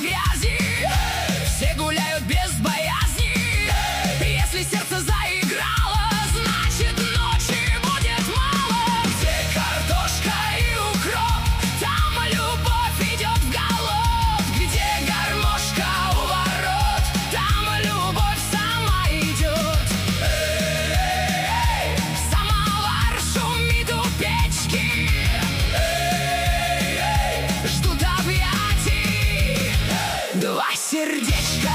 грязи. Все гуляют без боязни. Если сердце заиграло, значит ночи будет мало. Где картошка и укроп, там любовь идет в галоп. Где гармошка у ворот, там любовь сама идет. Эй, самовар шумит у печки. Эй, ждут объятий два сердечка.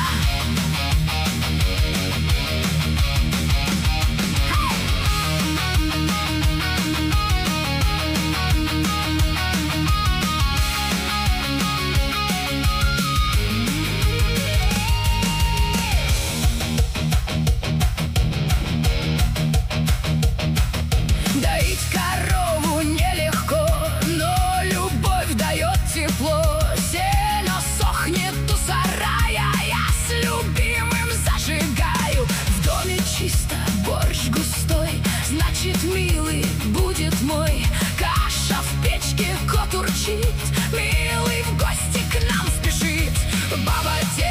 Доить корову нелегко, но любовь дает тепло. Сено сохнет у сарая, я с любимым зажигаю. В доме чисто, борщ густой, значит милый будет мой. Каша в печке, кот урчит, милый в гости к нам спешит. Баба